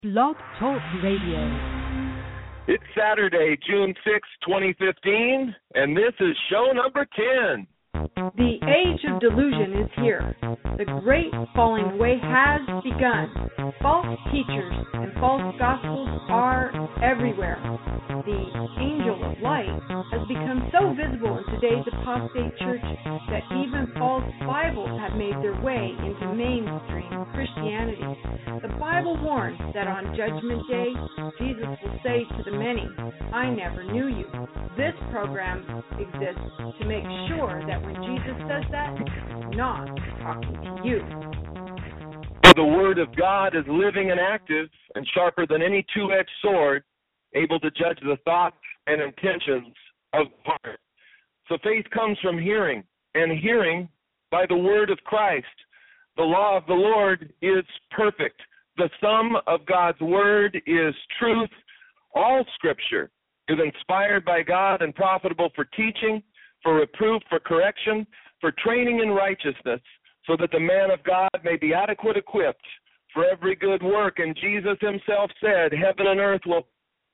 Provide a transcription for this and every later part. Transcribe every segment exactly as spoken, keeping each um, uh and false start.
Blog Talk Radio. It's Saturday, June sixth, twenty fifteen, and this is show number ten. The age of delusion is here. The great falling away has begun. False teachers and false gospels are everywhere. The angel of light has become so visible in today's apostate church that even false Bibles have made their way into mainstream Christianity. The Bible warns that on Judgment Day, Jesus will say to the many, "I never knew you." This program exists to make sure that when Jesus says that, he's not talking to you. For the Word of God is living and active and sharper than any two-edged sword, able to judge the thoughts and intentions of the heart. So faith comes from hearing, and hearing by the Word of Christ. The law of the Lord is perfect. The sum of God's Word is truth. All Scripture is inspired by God and profitable for teaching, for reproof, for correction, for training in righteousness, so that the man of God may be adequate equipped for every good work. And Jesus himself said, heaven and earth will,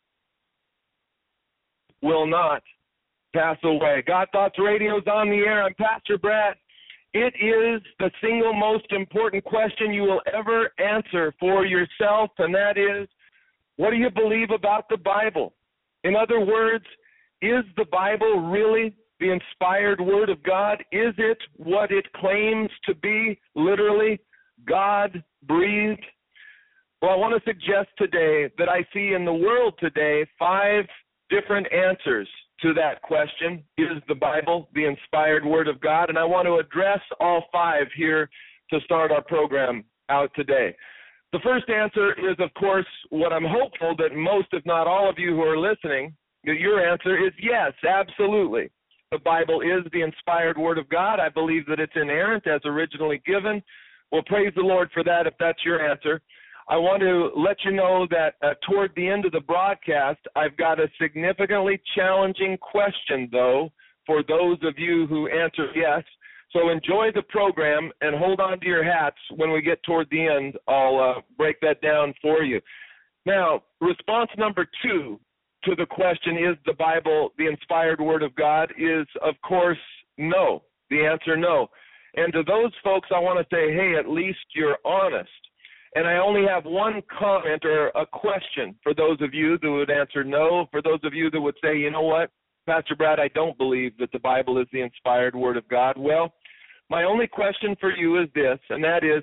will not pass away. God Thoughts Radio is on the air. I'm Pastor Brad. It is the single most important question you will ever answer for yourself, and that is, what do you believe about the Bible? In other words, is the Bible really the inspired Word of God? Is it what it claims to be, literally, God-breathed? Well, I want to suggest today that I see in the world today five different answers to that question. Is the Bible the inspired Word of God? And I want to address all five here to start our program out today. The first answer is, of course, what I'm hopeful that most, if not all of you who are listening, your answer is yes, absolutely. The Bible is the inspired Word of God. I believe that it's inerrant as originally given. Well, praise the Lord for that if that's your answer. I want to let you know that uh, toward the end of the broadcast, I've got a significantly challenging question, though, for those of you who answer yes. So enjoy the program and hold on to your hats. When we get toward the end, I'll uh, break that down for you. Now, response number two to the question, is the Bible the inspired Word of God, is, of course, no. The answer, no. And to those folks, I want to say, hey, at least you're honest. And I only have one comment or a question for those of you that would answer no, for those of you that would say, you know what, Pastor Brad, I don't believe that the Bible is the inspired Word of God. Well, my only question for you is this, and that is,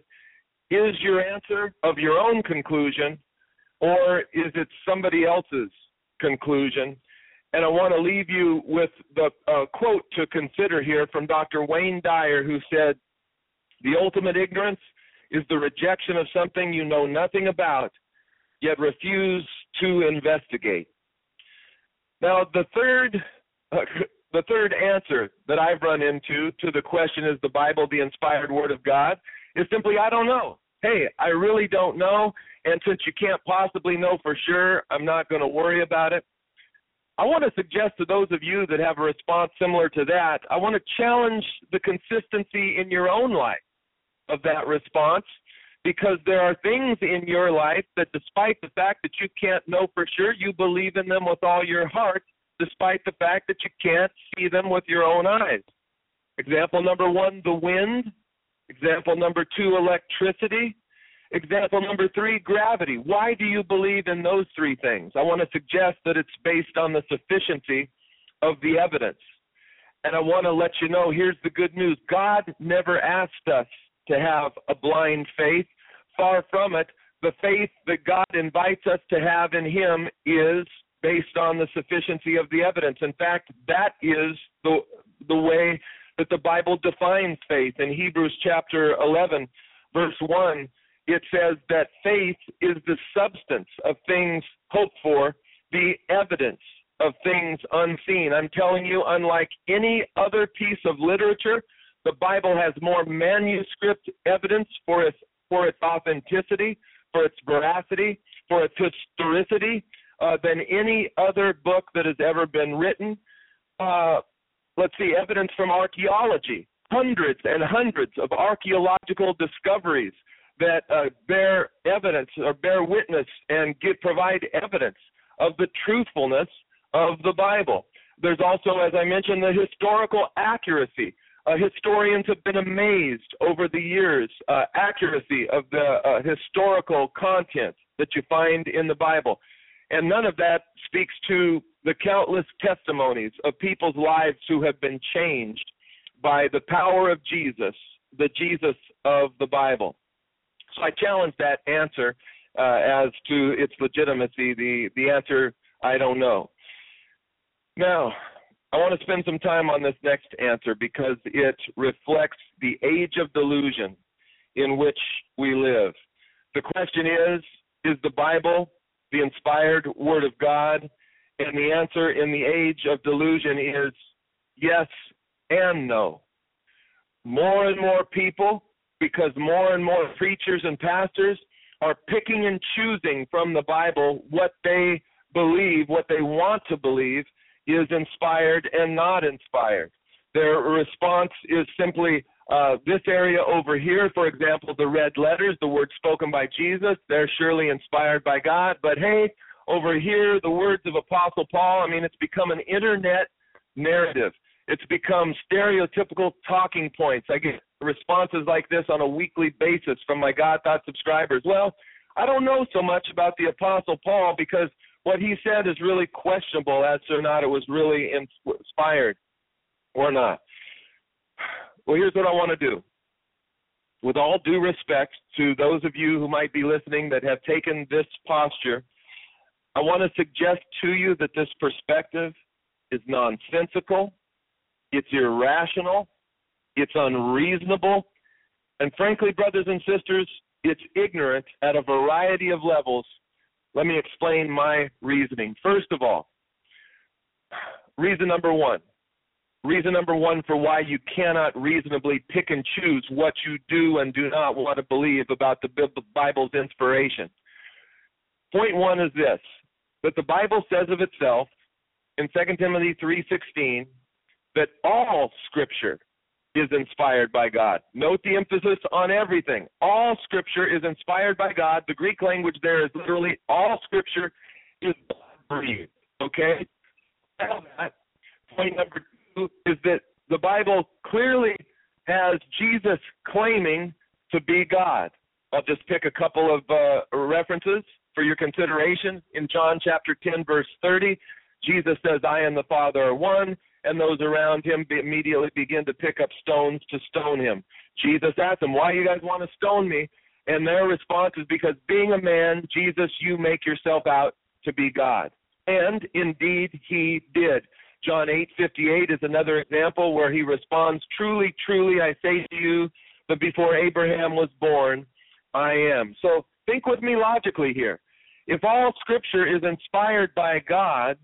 is your answer of your own conclusion, or is it somebody else's conclusion? And I want to leave you with the uh, quote to consider here from Doctor Wayne Dyer, who said, the ultimate ignorance is the rejection of something you know nothing about, yet refuse to investigate. Now, the third uh, the third answer that I've run into to the question, is the Bible the inspired Word of God, is simply, I don't know. Hey, I really don't know, and since you can't possibly know for sure, I'm not going to worry about it. I want to suggest to those of you that have a response similar to that, I want to challenge the consistency in your own life of that response, because there are things in your life that, despite the fact that you can't know for sure, you believe in them with all your heart, despite the fact that you can't see them with your own eyes. Example number one, the wind. Example number two, electricity. Example number three, gravity. Why do you believe in those three things? I want to suggest that it's based on the sufficiency of the evidence. And I want to let you know, here's the good news. God never asked us to have a blind faith. Far from it. The faith that God invites us to have in Him is based on the sufficiency of the evidence. In fact, that is the the way that the Bible defines faith. In Hebrews chapter eleven, verse one, it says that faith is the substance of things hoped for, the evidence of things unseen. I'm telling you, unlike any other piece of literature, the Bible has more manuscript evidence for its for its authenticity, for its veracity, for its historicity uh, than any other book that has ever been written. Uh, let's see, evidence from archaeology, hundreds and hundreds of archaeological discoveries that uh, bear evidence or bear witness and give, provide evidence of the truthfulness of the Bible. There's also, as I mentioned, the historical accuracy. Uh, historians have been amazed over the years, uh, accuracy of the uh, historical content that you find in the Bible. And none of that speaks to the countless testimonies of people's lives who have been changed by the power of Jesus, the Jesus of the Bible. So I challenge that answer uh, as to its legitimacy. The, the answer, I don't know. Now, I want to spend some time on this next answer because it reflects the age of delusion in which we live. The question is, is the Bible the inspired Word of God? And the answer in the age of delusion is yes and no. More and more people, because more and more preachers and pastors are picking and choosing from the Bible what they believe, what they want to believe is inspired and not inspired. Their response is simply uh, this area over here, for example, the red letters, the words spoken by Jesus, they're surely inspired by God. But hey, over here, the words of Apostle Paul, I mean, it's become an internet narrative. It's become stereotypical talking points. I get responses like this on a weekly basis from my God Thought subscribers. Well, I don't know so much about the Apostle Paul because what he said is really questionable as to not it was really inspired or not. Well, here's what I want to do. With all due respect to those of you who might be listening that have taken this posture, I want to suggest to you that this perspective is nonsensical, it's irrational, it's unreasonable, and frankly, brothers and sisters, it's ignorant at a variety of levels. Let me explain my reasoning. First of all, reason number one. Reason number one for why you cannot reasonably pick and choose what you do and do not want to believe about the Bible's inspiration. Point one is this, that the Bible says of itself in Second Timothy three sixteen that all Scripture is inspired by God. Note the emphasis on everything. All Scripture is inspired by God. The Greek language there is literally all Scripture is breathed. Okay? Point number two is that the Bible clearly has Jesus claiming to be God. I'll just pick a couple of uh, references for your consideration. In John chapter ten, verse thirty, Jesus says, I and the Father are one, and those around him immediately begin to pick up stones to stone him. Jesus asked them, why do you guys want to stone me? And their response is, because being a man, Jesus, you make yourself out to be God. And indeed he did. John eight fifty-eight is another example where he responds, truly, truly, I say to you, that before Abraham was born, I am. So think with me logically here. If all Scripture is inspired by God,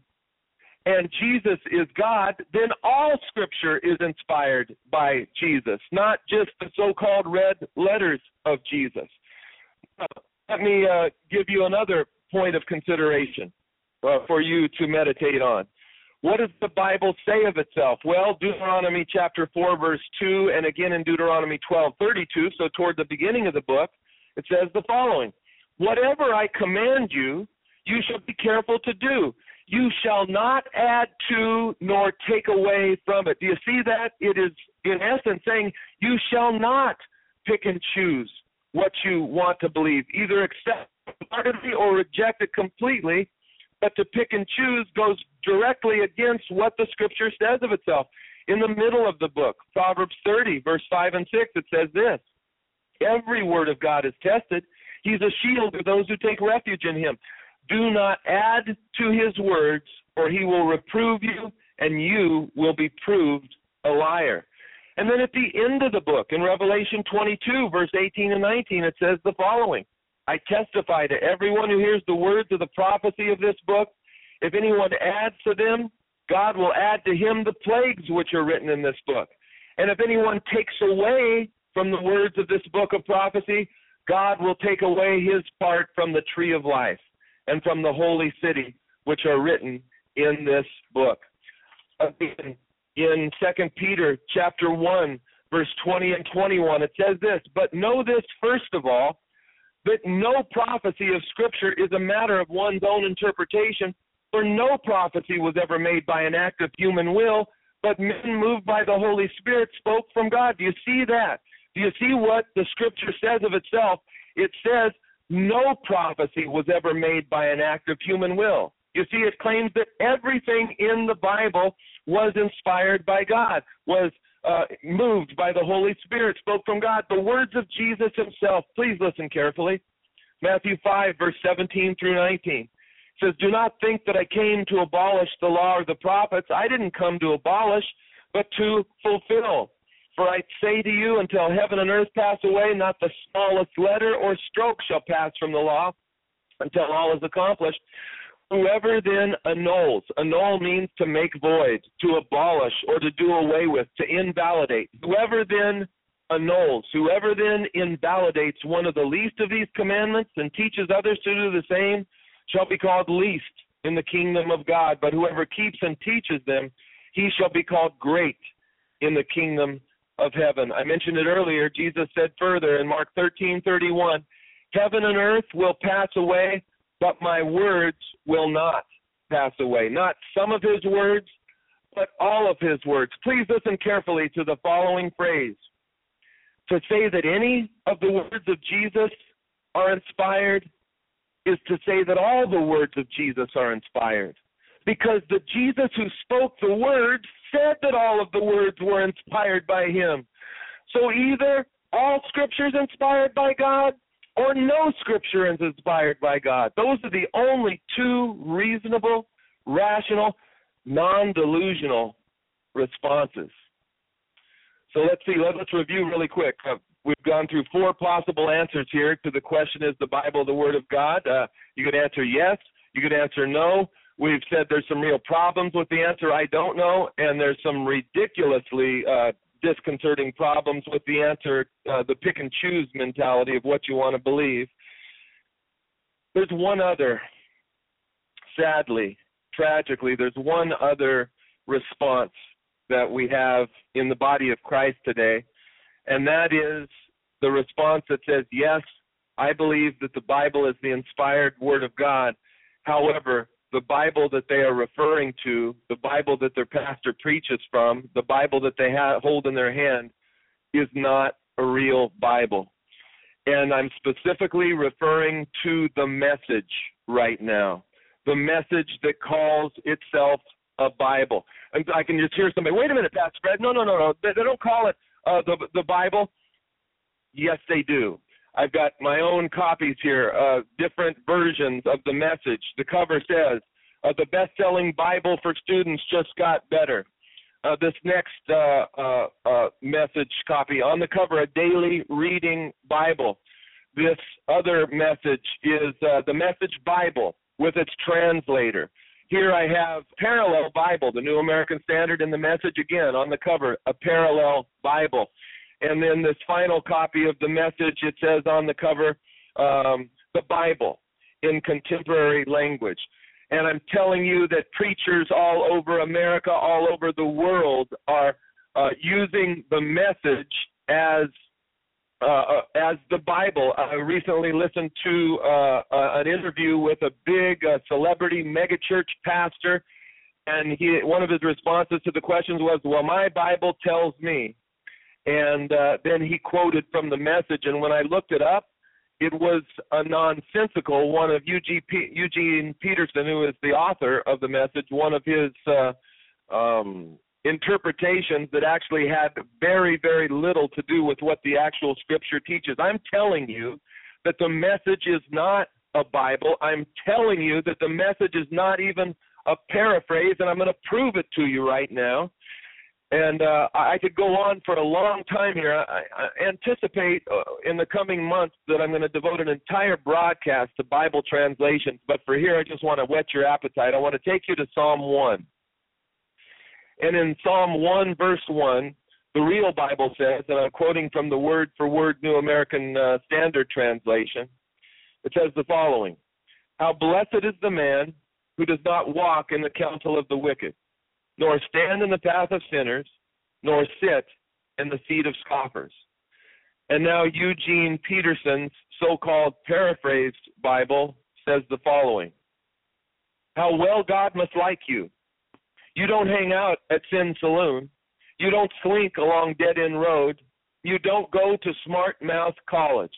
and Jesus is God, then all Scripture is inspired by Jesus, not just the so-called red letters of Jesus. Uh, let me uh, give you another point of consideration uh, for you to meditate on. What does the Bible say of itself? Well, Deuteronomy chapter four, verse two, and again in Deuteronomy twelve thirty-two, so toward the beginning of the book, it says the following, whatever I command you, you shall be careful to do. You shall not add to nor take away from it. Do you see that? It is, in essence, saying you shall not pick and choose what you want to believe, either accept partly or reject it completely, but to pick and choose goes directly against what the Scripture says of itself. In the middle of the book, Proverbs thirty, verse five and six, it says this, every word of God is tested. He's a shield to those who take refuge in him. Do not add to his words, or he will reprove you, and you will be proved a liar. And then at the end of the book, in Revelation twenty-two, verse eighteen and nineteen, it says the following, I testify to everyone who hears the words of the prophecy of this book, if anyone adds to them, God will add to him the plagues which are written in this book. And if anyone takes away from the words of this book of prophecy, God will take away his part from the tree of life and from the holy city, which are written in this book. Again, in Second Peter chapter one, verse twenty and twenty-one. It says this, "But know this first of all, that no prophecy of Scripture is a matter of one's own interpretation, for no prophecy was ever made by an act of human will, but men moved by the Holy Spirit spoke from God." Do you see that? Do you see what the Scripture says of itself? It says no prophecy was ever made by an act of human will. You see, it claims that everything in the Bible was inspired by God, was uh, moved by the Holy Spirit, spoke from God. The words of Jesus himself, please listen carefully. Matthew five, verse seventeen through nineteen. It says, "Do not think that I came to abolish the law or the prophets. I didn't come to abolish, but to fulfill. For I say to you, until heaven and earth pass away, not the smallest letter or stroke shall pass from the law until all is accomplished. Whoever then annuls," annul means to make void, to abolish, or to do away with, to invalidate. "Whoever then annuls, whoever then invalidates one of the least of these commandments and teaches others to do the same shall be called least in the kingdom of God. But whoever keeps and teaches them, he shall be called great in the kingdom of heaven." I mentioned it earlier. Jesus said further in Mark thirteen thirty-one, "Heaven and earth will pass away, but my words will not pass away." Not some of his words, but all of his words. Please listen carefully to the following phrase. To say that any of the words of Jesus are inspired is to say that all the words of Jesus are inspired. Because the Jesus who spoke the words said that all of the words were inspired by him. So either all Scripture is inspired by God, or no Scripture is inspired by God. Those are the only two reasonable, rational, non-delusional responses. So let's see, let, let's review really quick. Uh, we've gone through four possible answers here to the question, is the Bible the Word of God? Uh, you could answer yes, you could answer no. We've said there's some real problems with the answer, I don't know, and there's some ridiculously uh, disconcerting problems with the answer, uh, the pick and choose mentality of what you want to believe. There's one other, sadly, tragically, there's one other response that we have in the body of Christ today, and that is the response that says, yes, I believe that the Bible is the inspired Word of God. However, the Bible that they are referring to, the Bible that their pastor preaches from, the Bible that they ha- hold in their hand is not a real Bible. And I'm specifically referring to the Message right now, the Message that calls itself a Bible. And I can just hear somebody, wait a minute, Pastor Fred, no, no, no, no, they, they don't call it uh, the, the Bible. Yes, they do. I've got my own copies here, uh, different versions of the Message. The cover says, uh, the best-selling Bible for students just got better. Uh, this next uh, uh, uh, Message copy, on the cover, a daily reading Bible. This other message is uh, the Message Bible with its translator. Here I have Parallel Bible, the New American Standard, and the Message again on the cover, a Parallel Bible. And then this final copy of the Message, it says on the cover, um, the Bible in contemporary language. And I'm telling you that preachers all over America, all over the world, are uh, using the Message as uh, as the Bible. I recently listened to uh, uh, an interview with a big uh, celebrity megachurch pastor, and he one of his responses to the questions was, well, my Bible tells me. And uh, then he quoted from the Message, and when I looked it up, it was a nonsensical one of Eugene Peterson, who is the author of the Message, one of his uh, um, interpretations that actually had very, very little to do with what the actual Scripture teaches. I'm telling you that the Message is not a Bible. I'm telling you that the Message is not even a paraphrase, and I'm going to prove it to you right now. And uh, I could go on for a long time here. I, I anticipate uh, in the coming months that I'm going to devote an entire broadcast to Bible translations. But for here, I just want to whet your appetite. I want to take you to Psalm one. And in Psalm one, verse one, the real Bible says, and I'm quoting from the Word for Word New American uh, Standard Translation, it says the following: "How blessed is the man who does not walk in the counsel of the wicked, nor stand in the path of sinners, nor sit and the seed of scoffers. And now Eugene Peterson's so-called paraphrased Bible says the following. How well God must like you. You don't hang out at Sin Saloon. You don't slink along dead-end road. You don't go to Smart Mouth College.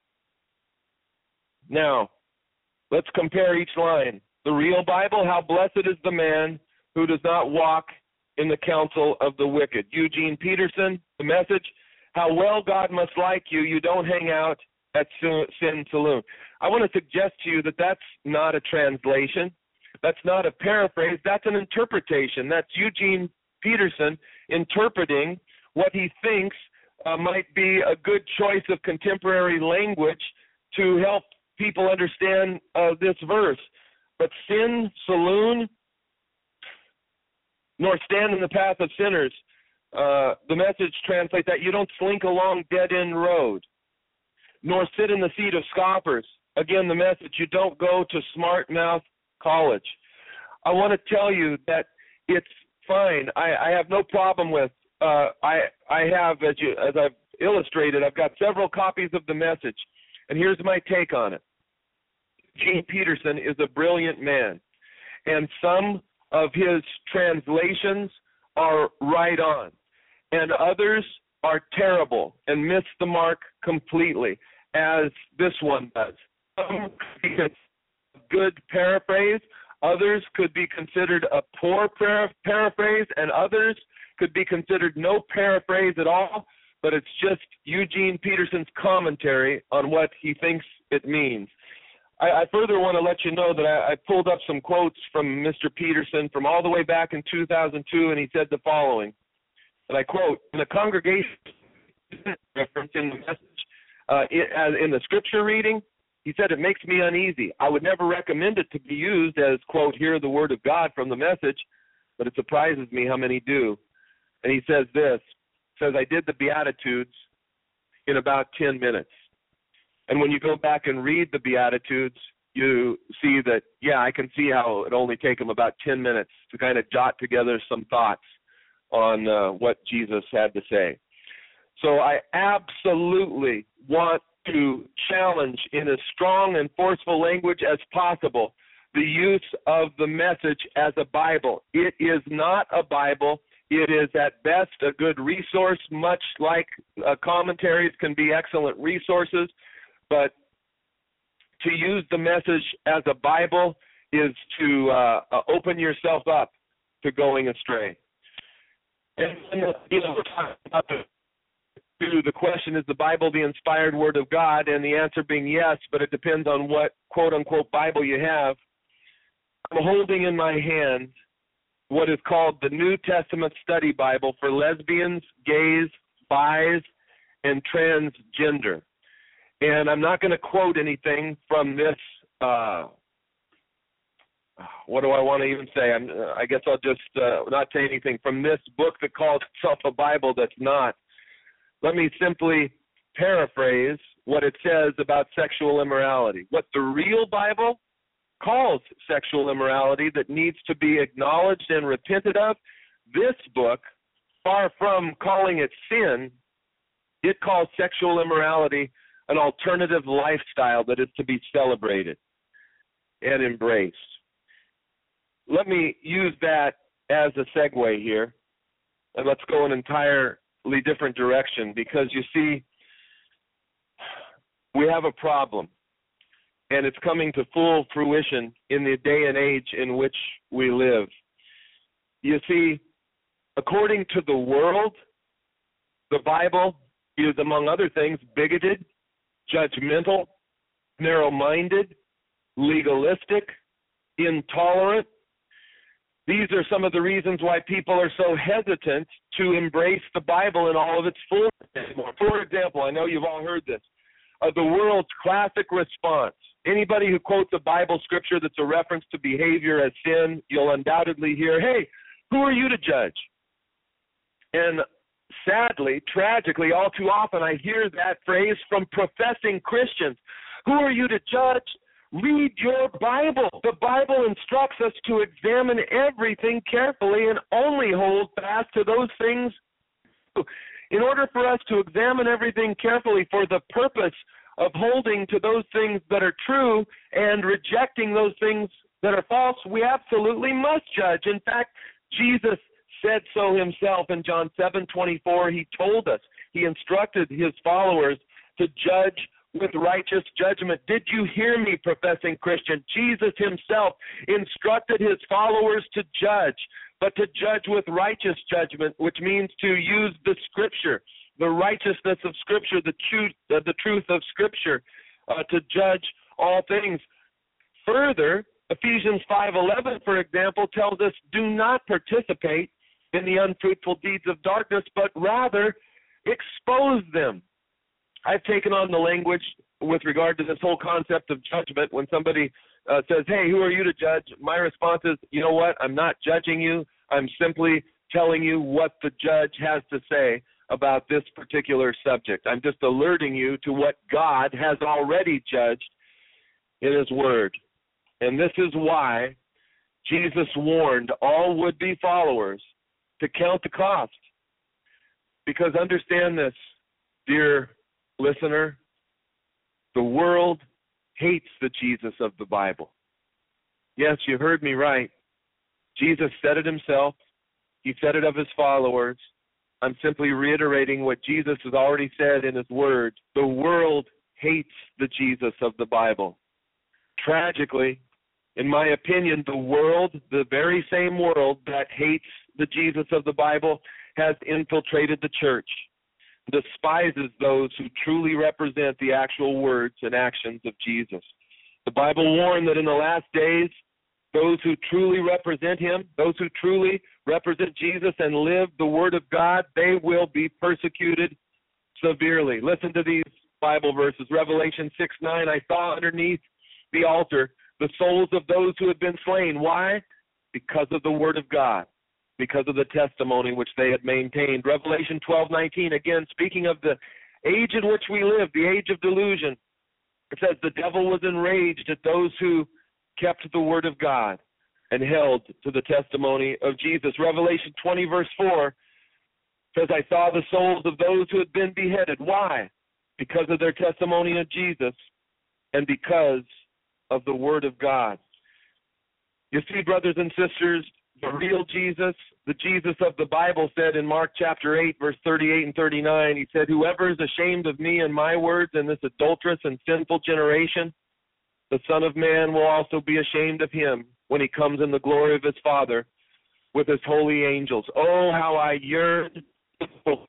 Now, let's compare each line. The real Bible, how blessed is the man who does not walk in the counsel of the wicked. Eugene Peterson, the Message, how well God must like you. You don't hang out at Sin Saloon. I want to suggest to you that that's not a translation. That's not a paraphrase. That's an interpretation. That's Eugene Peterson interpreting what he thinks uh, might be a good choice of contemporary language to help people understand uh, this verse. But Sin Saloon, nor stand in the path of sinners. Uh, the Message translates that you don't slink along dead-end road, nor sit in the seat of scoffers. Again, the Message, you don't go to Smart Mouth College. I want to tell you that it's fine. I, I have no problem with, uh, I I have, as, you, as I've illustrated, I've got several copies of the Message, and here's my take on it. Eugene Peterson is a brilliant man, and some of his translations are right on, and others are terrible and miss the mark completely, as this one does. Some could be a good paraphrase, others could be considered a poor para- paraphrase, and others could be considered no paraphrase at all, but it's just Eugene Peterson's commentary on what he thinks it means. I, I further want to let you know that I, I pulled up some quotes from Mister Peterson from all the way back in two thousand two, and he said the following, and I quote, in the congregation reference in the Message, uh, in, in the scripture reading, he said, it makes me uneasy. I would never recommend it to be used as, quote, hear the word of God from the Message, but it surprises me how many do. And he says this, says, I did the Beatitudes in about ten minutes. And when you go back and read the Beatitudes, you see that, yeah, I can see how it only take him about ten minutes to kind of jot together some thoughts on uh, what Jesus had to say. So I absolutely want to challenge in as strong and forceful language as possible the use of the Message as a Bible. It is not a Bible. It is at best a good resource, much like uh, commentaries can be excellent resources. But to use the Message as a Bible is to uh, uh, open yourself up to going astray. And, you know, we're talking about the, the question, is the Bible the inspired Word of God? And the answer being yes, but it depends on what quote-unquote Bible you have. I'm holding in my hand what is called the New Testament Study Bible for lesbians, gays, bis, and transgender. And I'm not going to quote anything from this, uh, what do I want to even say? I'm, I guess I'll just uh, not say anything from this book that calls itself a Bible that's not. Let me simply paraphrase what it says about sexual immorality. What the real Bible calls sexual immorality that needs to be acknowledged and repented of, this book, far from calling it sin, it calls sexual immorality an alternative lifestyle that is to be celebrated and embraced. Let me use that as a segue here, and let's go an entirely different direction, because you see, we have a problem, and it's coming to full fruition in the day and age in which we live. You see, according to the world, the Bible is, among other things, bigoted, judgmental, narrow-minded, legalistic, intolerant. These are some of the reasons why people are so hesitant to embrace the Bible in all of its fullness. For example, I know you've all heard this, uh, the world's classic response. Anybody who quotes a Bible scripture that's a reference to behavior as sin, you'll undoubtedly hear, hey, who are you to judge? And sadly, tragically, all too often I hear that phrase from professing Christians. Who are you to judge? Read your Bible. The Bible instructs us to examine everything carefully and only hold fast to those things. In order for us to examine everything carefully for the purpose of holding to those things that are true and rejecting those things that are false, we absolutely must judge. In fact, Jesus said so himself in John seven twenty-four. He told us, he instructed his followers to judge with righteous judgment. Did you hear me, professing Christian? Jesus himself instructed his followers to judge, but to judge with righteous judgment, which means to use the Scripture, the righteousness of Scripture, the truth, uh, the truth of Scripture, uh, to judge all things. Further, Ephesians five eleven, for example, tells us, do not participate in the unfruitful deeds of darkness, but rather expose them. I've taken on the language with regard to this whole concept of judgment. When somebody uh, says, hey, who are you to judge? My response is, you know what? I'm not judging you. I'm simply telling you what the judge has to say about this particular subject. I'm just alerting you to what God has already judged in his word. And this is why Jesus warned all would-be followers to count the cost. Because understand this, dear listener, the world hates the Jesus of the Bible. Yes, you heard me right. Jesus said it himself. He said it of his followers. I'm simply reiterating what Jesus has already said in his word. The world hates the Jesus of the Bible. Tragically, in my opinion, the world, the very same world that hates the Jesus of the Bible, has infiltrated the church, despises those who truly represent the actual words and actions of Jesus. The Bible warned that in the last days, those who truly represent him, those who truly represent Jesus and live the word of God, they will be persecuted severely. Listen to these Bible verses. Revelation six nine, I saw underneath the altar the souls of those who had been slain. Why? Because of the word of God, because of the testimony which they had maintained. Revelation twelve nineteen, again, speaking of the age in which we live, the age of delusion, it says the devil was enraged at those who kept the word of God and held to the testimony of Jesus. Revelation twenty, verse four, says, I saw the souls of those who had been beheaded. Why? Because of their testimony of Jesus and because of the word of God. You see, brothers and sisters, the real Jesus, the Jesus of the Bible, said in Mark chapter eight, verse thirty-eight and thirty-nine, he said, whoever is ashamed of me and my words in this adulterous and sinful generation, the Son of Man will also be ashamed of him when he comes in the glory of his Father with his holy angels. Oh, how I yearned for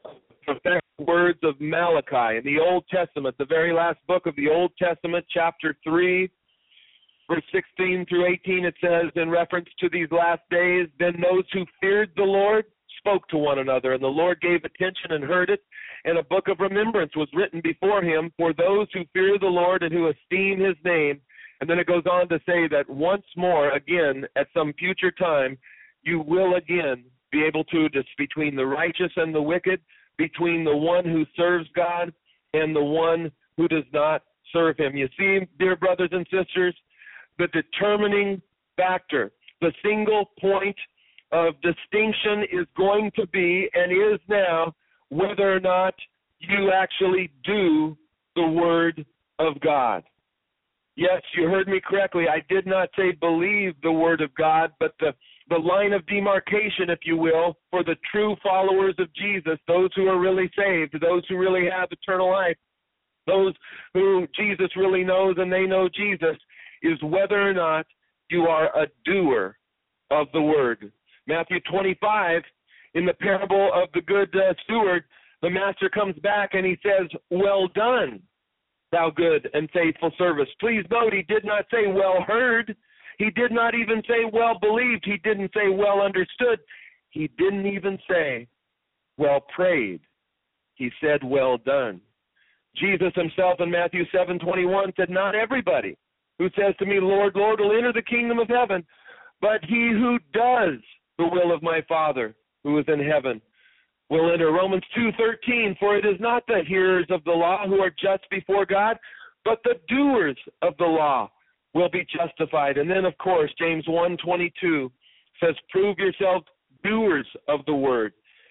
the words of Malachi in the Old Testament, the very last book of the Old Testament, chapter three, verse sixteen through eighteen, it says, in reference to these last days, then those who feared the Lord spoke to one another, and the Lord gave attention and heard it, and a book of remembrance was written before him for those who fear the Lord and who esteem his name. And then it goes on to say that once more, again, at some future time, you will again be able to, just between the righteous and the wicked, between the one who serves God and the one who does not serve him. You see, dear brothers and sisters, the determining factor, the single point of distinction is going to be, and is now, whether or not you actually do the word of God. Yes, you heard me correctly. I did not say believe the word of God, but the, the line of demarcation, if you will, for the true followers of Jesus, those who are really saved, those who really have eternal life, those who Jesus really knows and they know Jesus, is whether or not you are a doer of the word. Matthew twenty-five, in the parable of the good uh, steward, the master comes back and he says, well done, thou good and faithful servant. Please note, he did not say well heard. He did not even say well believed. He didn't say well understood. He didn't even say well prayed. He said well done. Jesus himself in Matthew seven twenty-one said, not everybody who says to me, Lord, Lord, will enter the kingdom of heaven, but he who does the will of my Father who is in heaven will enter. Romans two thirteen, for it is not the hearers of the law who are just before God, but the doers of the law will be justified. And then, of course, James one twenty-two says, prove yourselves doers of the word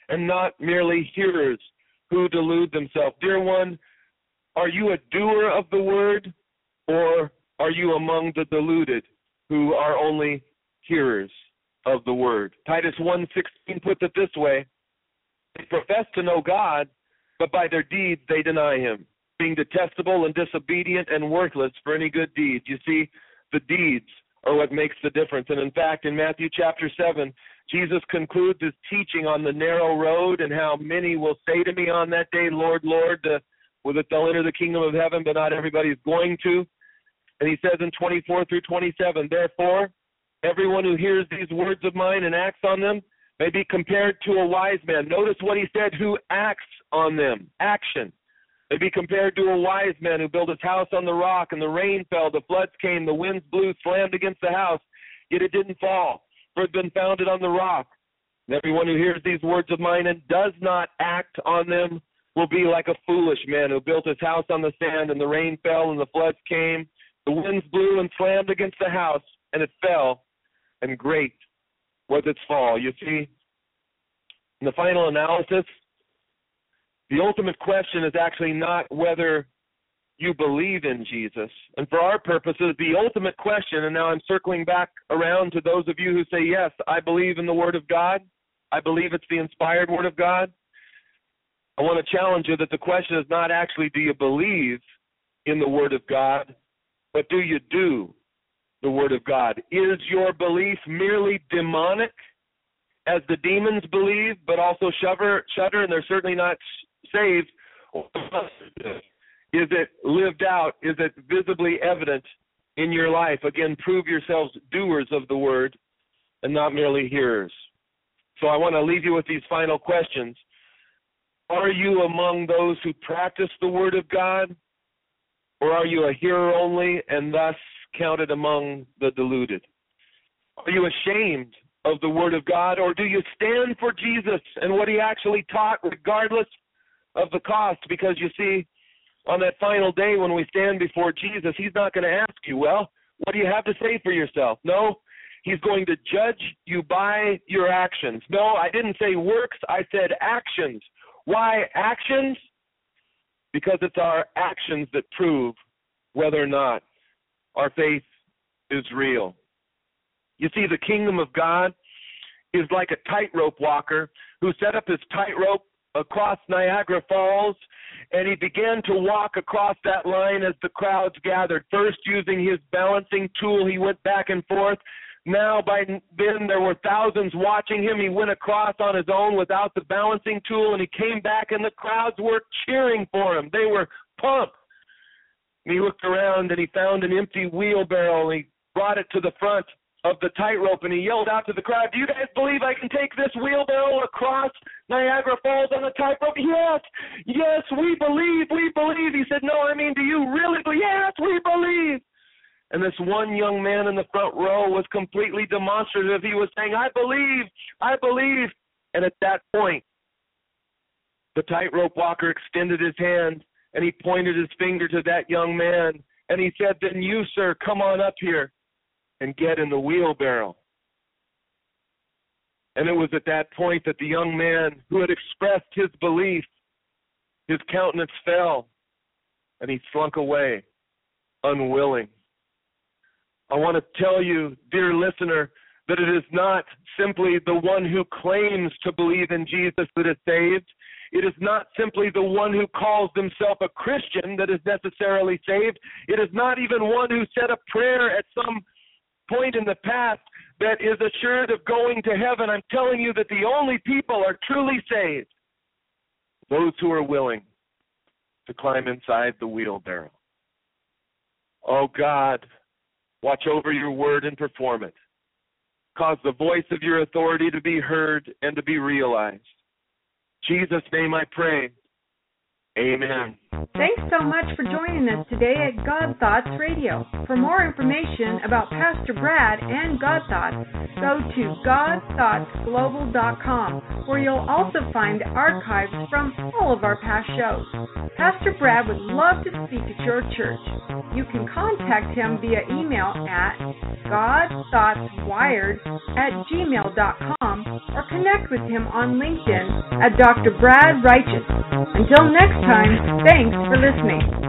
and not merely hearers who delude themselves. Dear one, are you a doer of the word, or are you among the deluded who are only hearers of the word? Titus one sixteen puts it this way: they profess to know God, but by their deeds they deny him, being detestable and disobedient and worthless for any good deed. You see, the deeds are what makes the difference. And in fact, in Matthew chapter seven, Jesus concludes his teaching on the narrow road and how many will say to me on that day, Lord, Lord, uh, will that they'll enter the kingdom of heaven, but not everybody's going to. And he says in twenty-four through twenty-seven, therefore, everyone who hears these words of mine and acts on them may be compared to a wise man. Notice what he said, who acts on them. Action. May be compared to a wise man who built his house on the rock, and the rain fell, the floods came, the winds blew, slammed against the house, yet it didn't fall, for it had been founded on the rock. And everyone who hears these words of mine and does not act on them will be like a foolish man who built his house on the sand, and the rain fell, and the floods came, the winds blew and slammed against the house, and it fell, and great was its fall. You see, in the final analysis, the ultimate question is actually not whether you believe in Jesus. And for our purposes, the ultimate question, and now I'm circling back around to those of you who say, yes, I believe in the Word of God. I believe it's the inspired Word of God. I want to challenge you that the question is not actually do you believe in the Word of God, but do you do the Word of God? Is your belief merely demonic, as the demons believe, but also shudder, shudder and they're certainly not saved? Or is it lived out? Is it visibly evident in your life? Again, prove yourselves doers of the Word and not merely hearers. So I want to leave you with these final questions. Are you among those who practice the Word of God, or are you a hearer only and thus counted among the deluded? Are you ashamed of the Word of God, or do you stand for Jesus and what he actually taught regardless of the cost? Because you see, on that final day when we stand before Jesus, he's not going to ask you, well, what do you have to say for yourself? No, he's going to judge you by your actions. No, I didn't say works, I said actions. Why actions? Because it's our actions that prove whether or not our faith is real. You see, the kingdom of God is like a tightrope walker who set up his tightrope across Niagara Falls, and he began to walk across that line as the crowds gathered. First, using his balancing tool, he went back and forth. Now, by then, there were thousands watching him. He went across on his own without the balancing tool, and he came back, and the crowds were cheering for him. They were pumped. And he looked around, and he found an empty wheelbarrow, and he brought it to the front of the tightrope, and he yelled out to the crowd, do you guys believe I can take this wheelbarrow across Niagara Falls on a tightrope? Yes, yes, we believe, we believe. He said, no, I mean, do you really believe? Yes, we believe. And this one young man in the front row was completely demonstrative. He was saying, I believe, I believe. And at that point, the tightrope walker extended his hand, and he pointed his finger to that young man, and he said, then you, sir, come on up here and get in the wheelbarrow. And it was at that point that the young man who had expressed his belief, his countenance fell, and he slunk away, unwilling. I want to tell you, dear listener, that it is not simply the one who claims to believe in Jesus that is saved. It is not simply the one who calls himself a Christian that is necessarily saved. It is not even one who said a prayer at some point in the past that is assured of going to heaven. I'm telling you that the only people are truly saved, those who are willing to climb inside the wheelbarrow. Oh God, watch over your word and perform it. Cause the voice of your authority to be heard and to be realized. In Jesus' name I pray. Amen. Thanks so much for joining us today at God Thoughts Radio. For more information about Pastor Brad and God Thoughts, go to god thoughts global dot com, where you'll also find archives from all of our past shows. Pastor Brad would love to speak at your church. You can contact him via email at godthoughtswired at gmail dot com or connect with him on LinkedIn at Doctor Brad Righteous. Until next time, thanks for listening.